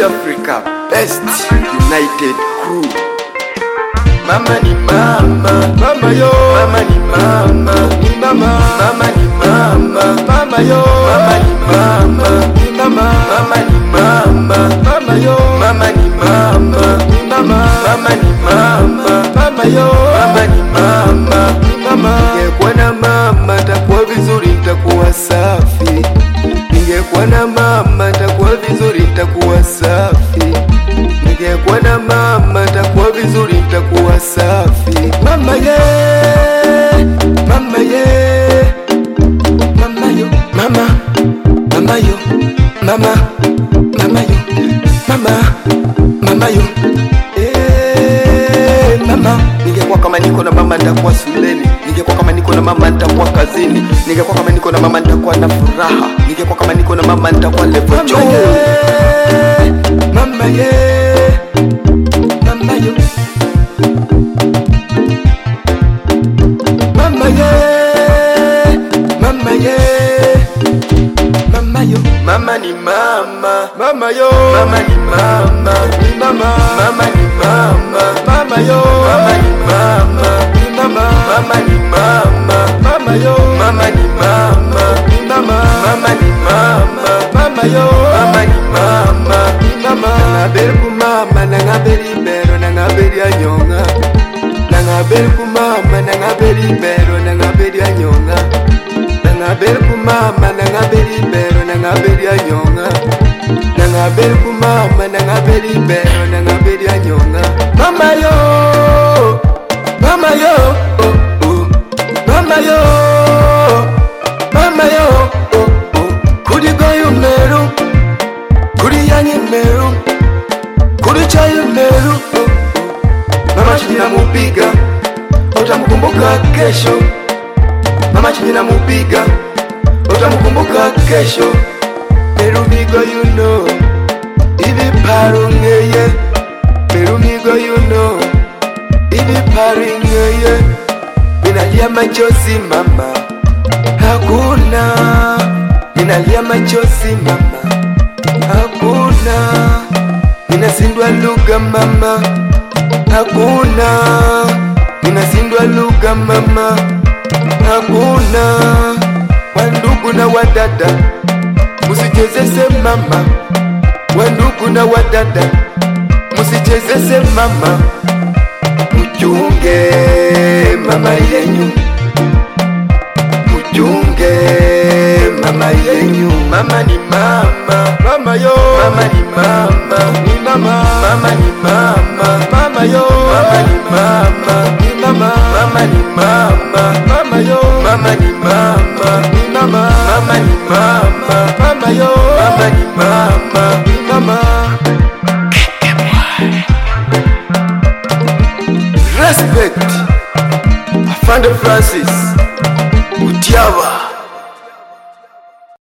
Africa, best united crew. Mama ni mama, mama yo. Mama ni mama, ni mama. Mama ni mama, mama yo. Mama ni mama, ni mama. Mama ni mama, mama yo. Mama ni mama, ni mama. Mama ni mama, mama yo. Mama ni mama, ni mama. Ningekuwa na mama takuwa vizuri, nitakuwa safi. Ningekuwa na mama takuwa vizuri, nitakuwa safi. Ningekuwa na mama takuwa vizuri, nitakuwa safi. Mama ye, mama ye, mama yo, mama, mama yo, mama, mama yo, mama, mama yo. Mama, ningekuwa kama niko na mama nitakuwa shuleni. Ningekuwa kama niko na mama nitakuwa kazini. Ningekuwa kama niko na mama nitakuwa na furaha. Ningekuwa kama niko na mama nitakuwa level juu. Mama ye, mama yo, mama ye, mama ye, mama yo. Mama ni mama, mama yo. Mama ni mama, ni mama. Mama ni mama, mama yo. Mama ni mama, ni mama. Mama ni mama, mama yo. Mama ni mama, ni mama. Mama ni mama, mama yo. Mama ni mama, ni mama. Nangaberi ku mama, nangaberi bero, nangaberi anyonga. Nangaberi ku mama, nangaberi bero, nangaberi anyonga. Nangaberi ku mama, nangaberi bero, nangaberi anyonga. Nangaberi ku mama, nangaberi bero, nangaberi anyonga. Mama yo, mama yo, oh, oh. Mama yo, mama yo, oh, oh. Kuri goyo meru, kuri yanyi meru, kuri chayo meru, oh, oh. Mama chini mupiga, utamukumbuka kesho. Mama chini mupiga, utamukumbuka kesho. Meru migo you know, ibi parungeye. Meru migo you know, ibi parungeye. Ninalia machozi mama, hakuna. Ninalia machozi mama, hakuna. Ninasindwa lugha mama, hakuna. Ninasindwa lugha mama, hakuna. Wandugu na wadada, musichezese mama. Wandugu na wadada, musichezese mama. Mchunge mama yenyu, mchunge mama yenyu. Mama ni mama, mama yo. Mama ni mama, ni mama. Mama ni mama, mama yo. Mama ni mama, ni mama. Mama ni mama, mama yo. Mama ni mama, ni mama. Mama ni mama, mama yo. Mama ni mama, ni mama. Respect Afande Francis Utiawa.